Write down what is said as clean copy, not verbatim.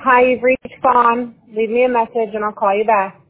Hi, you've reached Fawn. Leave me a message and I'll call you back.